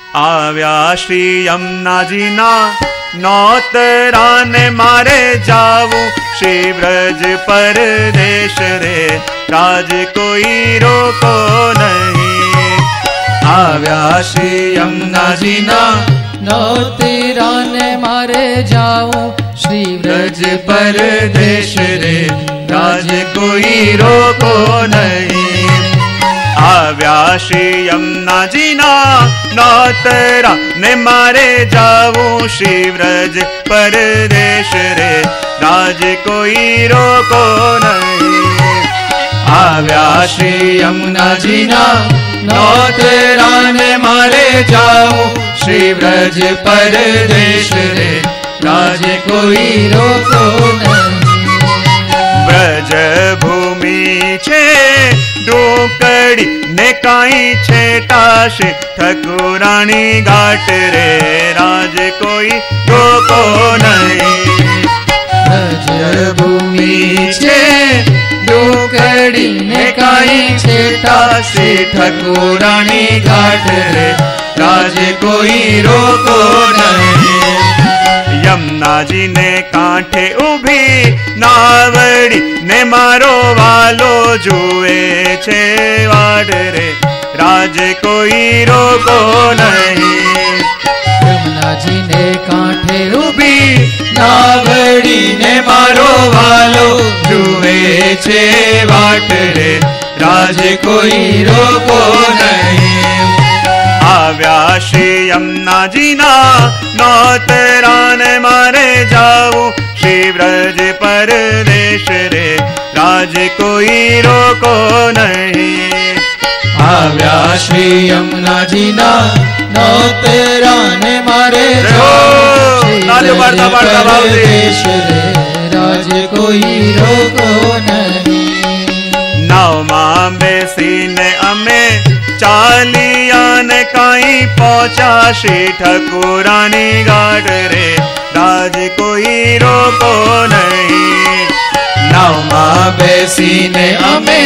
આવ્યા શ્રી યમુનાજીના નોતરાને મારે જાવું શ્રી વ્રજ પરદેશ રે રાજ કોઈ રોકો નહીં. આવ્યા શ્રી યમુનાજીના નોતરાને મારે જાવું શ્રી વ્રજ પરદેશ રે રાજ કોઈ રોકો નહીં. આવ્યા શ્રી યમુનાજીના નોતરા ને મારે જાવું શ્રી વ્રજ પરદેશ રે રાજ કોઈ રોકો નહીં. આવ્યા શ્રી યમુનાજીના નોતરા ને મારે જાવું શ્રી વ્રજ પરદેશ રે રાજ કોઈ રોકો નહીં. ब्रज भूमि छे डोकड़ी ने काई छेटाशे ठकुरानी घाट रे राज कोई रोको नहीं. ब्रज भूमि छे डोकड़ी ने काई छेटाशे ठकुरानी घाट रे राज कोई रोको नहीं. यमुना जी ने कांठे उभी नावड़ी ने मारो वालो जुए छे वाड रे राज कोई रोको नहीं. यमुना जी ने कांठे उभी नावड़ी ने मारो वालो जुए छे वाट रे राज कोई रोको नहीं. આવ્યા શ્રી યમુનાજીના નોતરા ને મારે જાવું શ્રી વ્રજ પરદેશ રે રાજ કોઈ રોકો નહીં. આવ્યા શ્રી યમુનાજીના નોતરા ને મારે જાવું શ્રી વ્રજ પરદેશ રે રાજ કોઈ રોકો નહીં. નાવમાં બેસીને અમે ચાલિયા ને કાઈ પહોંચા શ્રી ઠકુરાની ઘાટ રે રાજ કોઈ રોકો નહીં. નાવમાં બેસીને અમે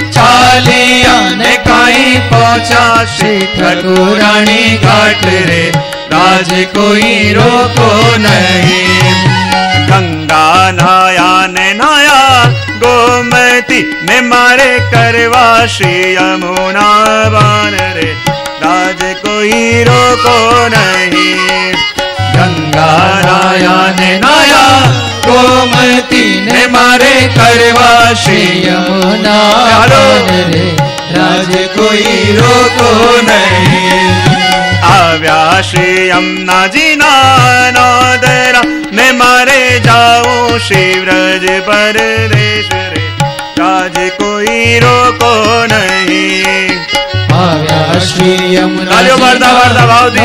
ચાલિયા ને કાઈ પહોંચા શ્રી ઠકુરાની ઘાટ રે રાજ કોઈ રોકો નહીં. ગંગા નાયા ને નાયા गोमती ने मारे करवा श्री यमुना बान रे राज कोई रोको नहीं. गंगा नाया ने नाया गोमती ने मारे करवा श्री यमुना बान रे राज कोई रोको नहीं. આવ્યા શ્રી યમુનાજીના નોતરા ને મારે જાવું શ્રી વ્રજ પરદેશ રે રાજ કોઈ રોકો નહીં. આવ્યા શ્રી યમુનાજીના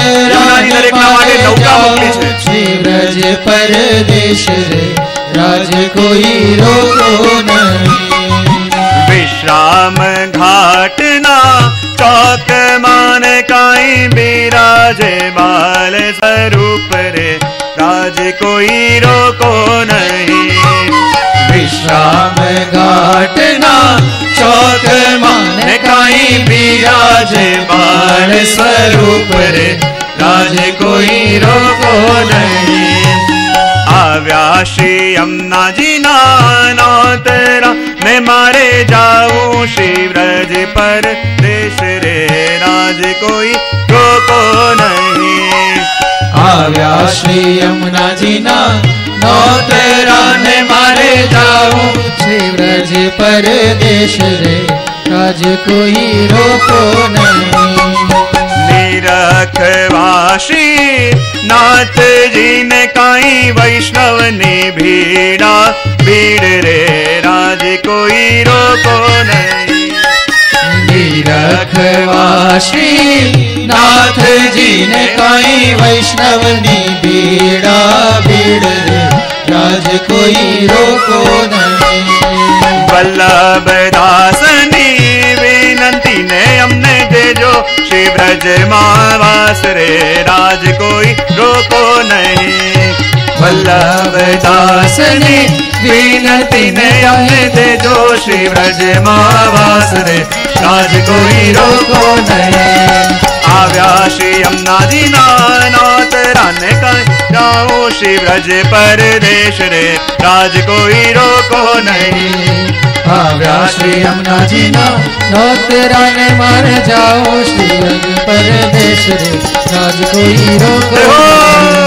શ્રી વ્રજ પરદેશ રે રાજ કોઈ રોકો નહીં. विश्राम घाटना चौक मान काई बिराजे बाल स्वरूप रे राज कोई रोको नहीं. विश्राम घाटना चौक मान काई बिराजे बाल स्वरूप रे राज कोई रोको नहीं. આવ્યા શ્રી યમુનાજીના નોતરા ને મારે જાવું શ્રી વ્રજ પરદેશ રે રાજ કોઈ રોકો નહીં. આવ્યા શ્રી યમુનાજીના નોતરા ને મારે જાવું શ્રી વ્રજ પરદેશ રે રાજ કોઈ રોકો નહીં. निरखवा श्री नाथ जी ने काई वैष्णव ने भीड़ा भीड़ रे राज कोई रोको नहीं. निरखवा श्री नाथ जी ने काई वैष्णव ने भीड़ा भीड़ रे राज कोई रोको नहीं. वल्लभ दासनी विनंती ने हमने देजो श्री ब्रज मावास रे राज कोई रोको नहीं. वल्लभ दासनी विनती ने हमने देजो श्री ब्रज मावास रे राज कोई रोको नहीं. આવ્યા श्री यमुना जी नाथ राने का जाओ श्री ब्रज परदेश रे राज कोई रोको नहीं। आव्या श्री यमुना जी नाथ राने मारे जाओ श्री ब्रज परदेश रे राज कोई रोको नहीं।